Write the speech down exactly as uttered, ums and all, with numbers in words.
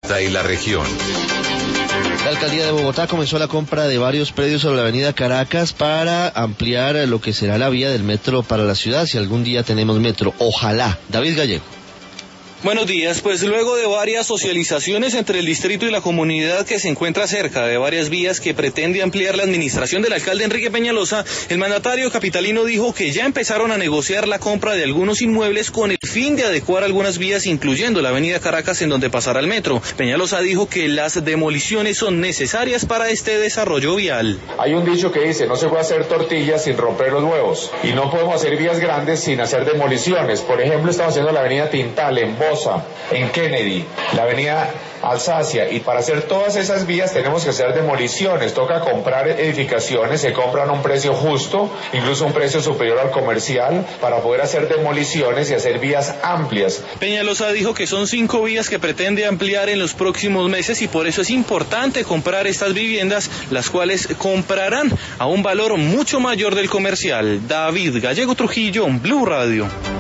Esta y la región. La alcaldía de Bogotá comenzó la compra de varios predios sobre la avenida Caracas para ampliar lo que será la vía del metro para la ciudad, si algún día tenemos metro. Ojalá. David Gallego. Buenos días, pues luego de varias socializaciones entre el distrito y la comunidad que se encuentra cerca de varias vías que pretende ampliar la administración del alcalde Enrique Peñalosa, el mandatario capitalino dijo que ya empezaron a negociar la compra de algunos inmuebles con el fin de adecuar algunas vías, incluyendo la avenida Caracas en donde pasará el metro. Peñalosa dijo que las demoliciones son necesarias para este desarrollo vial. Hay un dicho que dice, no se puede hacer tortillas sin romper los huevos, y no podemos hacer vías grandes sin hacer demoliciones. Por ejemplo, estamos haciendo la avenida Tintal en Bosa, en Kennedy, la avenida Alsacia, y para hacer todas esas vías tenemos que hacer demoliciones, toca comprar edificaciones, se compran a un precio justo, incluso un precio superior al comercial, para poder hacer demoliciones y hacer vías amplias. Peñalosa dijo que son cinco vías que pretende ampliar en los próximos meses y por eso es importante comprar estas viviendas, las cuales comprarán a un valor mucho mayor del comercial. David Gallego Trujillo, Blue Radio.